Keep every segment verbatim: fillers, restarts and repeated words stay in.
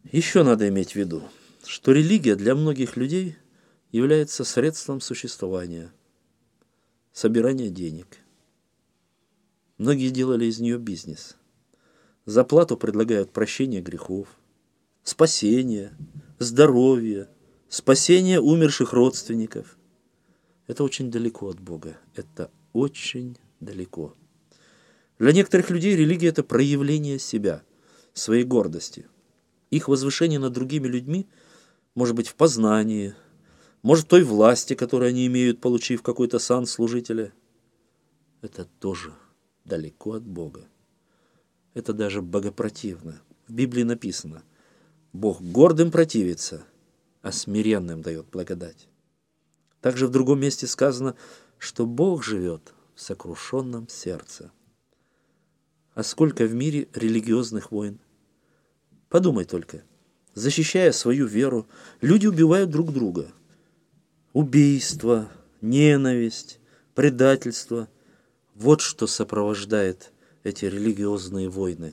Еще надо иметь в виду, что религия для многих людей является средством существования, собирания денег. Многие делали из нее бизнес. За плату предлагают прощение грехов, спасение, здоровье, спасение умерших родственников. Это очень далеко от Бога. Это очень далеко. Для некоторых людей религия – это проявление себя, своей гордости. Их возвышение над другими людьми может быть в познании, может в той власти, которую они имеют, получив какой-то сан служителя. Это тоже далеко от Бога. Это даже богопротивно. В Библии написано: Бог гордым противится, а смиренным дает благодать. Также в другом месте сказано, что Бог живет в сокрушенном сердце. А сколько в мире религиозных войн? Подумай только. Защищая свою веру, люди убивают друг друга. Убийство, ненависть, предательство – вот что сопровождает эти религиозные войны.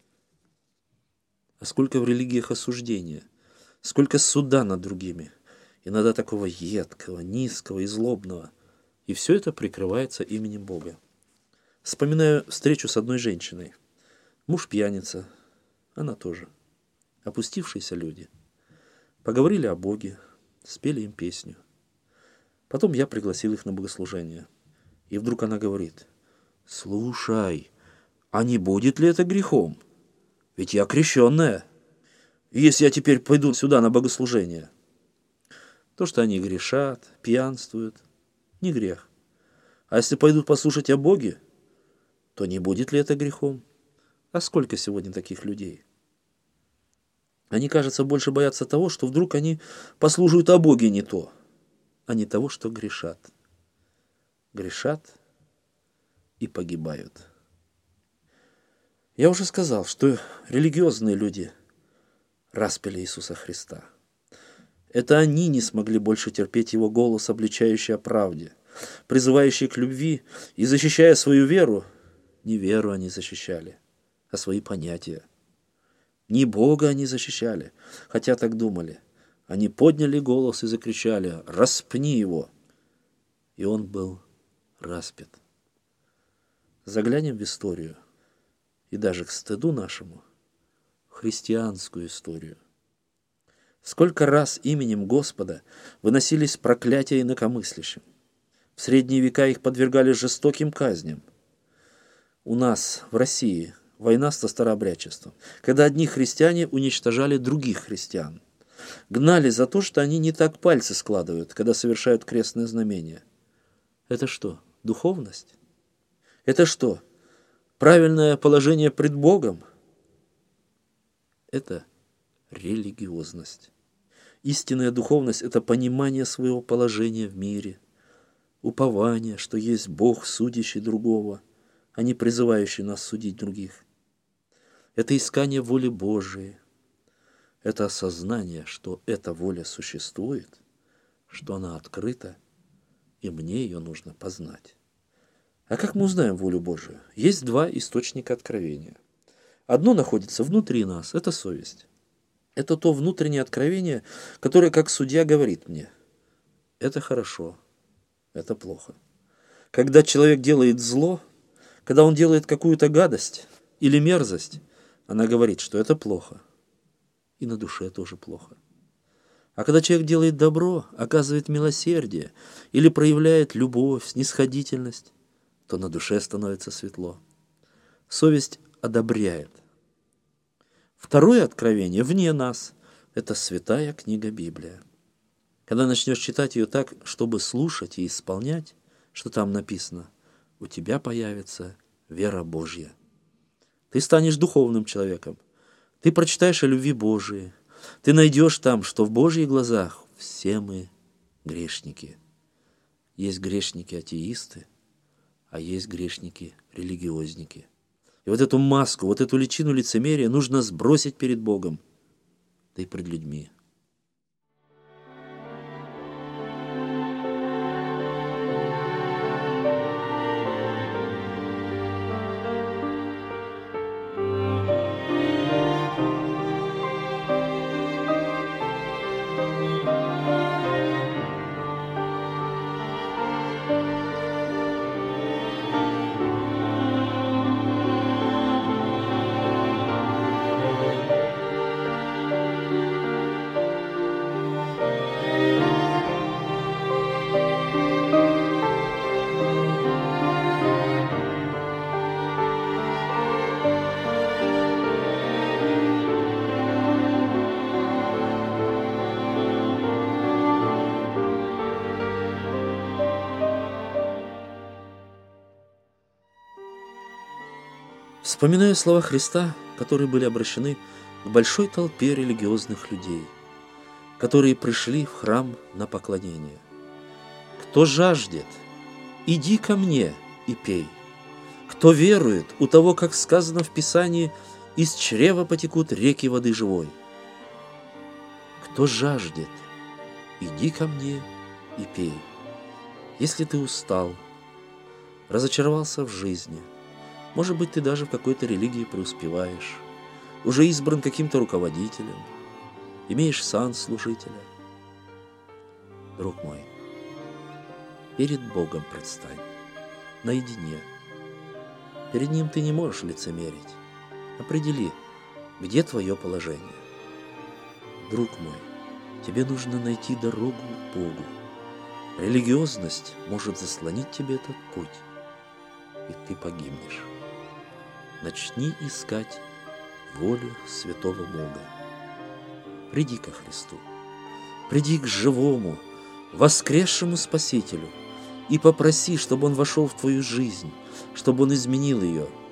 А сколько в религиях осуждения, сколько суда над другими, иногда такого едкого, низкого и злобного. И все это прикрывается именем Бога. Вспоминаю встречу с одной женщиной. Муж пьяница, она тоже. Опустившиеся люди. Поговорили о Боге, спели им песню. Потом я пригласил их на богослужение. И вдруг она говорит: «Слушай, а не будет ли это грехом? Ведь я крещенная. Если я теперь пойду сюда на богослужение». То, что они грешат, пьянствуют, не грех. А если пойдут послушать о Боге, то не будет ли это грехом? А сколько сегодня таких людей? Они, кажется, больше боятся того, что вдруг они послушают о Боге не то, а не того, что грешат. Грешат и погибают. Я уже сказал, что религиозные люди распяли Иисуса Христа. Это они не смогли больше терпеть Его голос, обличающий о правде, призывающий к любви, и, защищая свою веру, не веру они защищали, а свои понятия. Не Бога они защищали, хотя так думали. Они подняли голос и закричали: «Распни его!» И он был распят. Заглянем в историю, и даже к стыду нашему, христианскую историю. Сколько раз именем Господа выносились проклятия инакомыслящим. В средние века их подвергали жестоким казням. У нас, в России, война со старообрядчеством, когда одни христиане уничтожали других христиан. Гнали за то, что они не так пальцы складывают, когда совершают крестное знамение. Это что, духовность? Это что, правильное положение пред Богом? Это религиозность. Истинная духовность – это понимание своего положения в мире, упование, что есть Бог, судящий другого, а не призывающий нас судить других. Это искание воли Божией. Это осознание, что эта воля существует, что она открыта, и мне ее нужно познать. А как мы узнаем волю Божию? Есть два источника откровения. Одно находится внутри нас – это совесть. Это то внутреннее откровение, которое, как судья, говорит мне: это хорошо, это плохо. Когда человек делает зло, когда он делает какую-то гадость или мерзость, она говорит, что это плохо. И на душе тоже плохо. А когда человек делает добро, оказывает милосердие или проявляет любовь, снисходительность, то на душе становится светло. Совесть одобряет. Второе откровение вне нас – это святая книга Библия. Когда начнешь читать ее так, чтобы слушать и исполнять, что там написано, у тебя появится вера Божья. Ты станешь духовным человеком. Ты прочитаешь о любви Божией. Ты найдешь там, что в Божьих глазах все мы грешники. Есть грешники-атеисты, а есть грешники-религиозники. И вот эту маску, вот эту личину лицемерия нужно сбросить перед Богом, да и пред людьми. Вспоминаю слова Христа, которые были обращены к большой толпе религиозных людей, которые пришли в храм на поклонение. «Кто жаждет, иди ко мне и пей. Кто верует, у того, как сказано в Писании, из чрева потекут реки воды живой. Кто жаждет, иди ко мне и пей». Если ты устал, разочаровался в жизни, может быть, ты даже в какой-то религии преуспеваешь, уже избран каким-то руководителем, имеешь сан служителя. Друг мой, перед Богом предстань, наедине. Перед Ним ты не можешь лицемерить. Определи, где твое положение. Друг мой, тебе нужно найти дорогу к Богу. Религиозность может заслонить тебе этот путь, и ты погибнешь. Начни искать волю святого Бога. Приди ко Христу, приди к живому, воскресшему Спасителю и попроси, чтобы Он вошел в твою жизнь, чтобы Он изменил ее,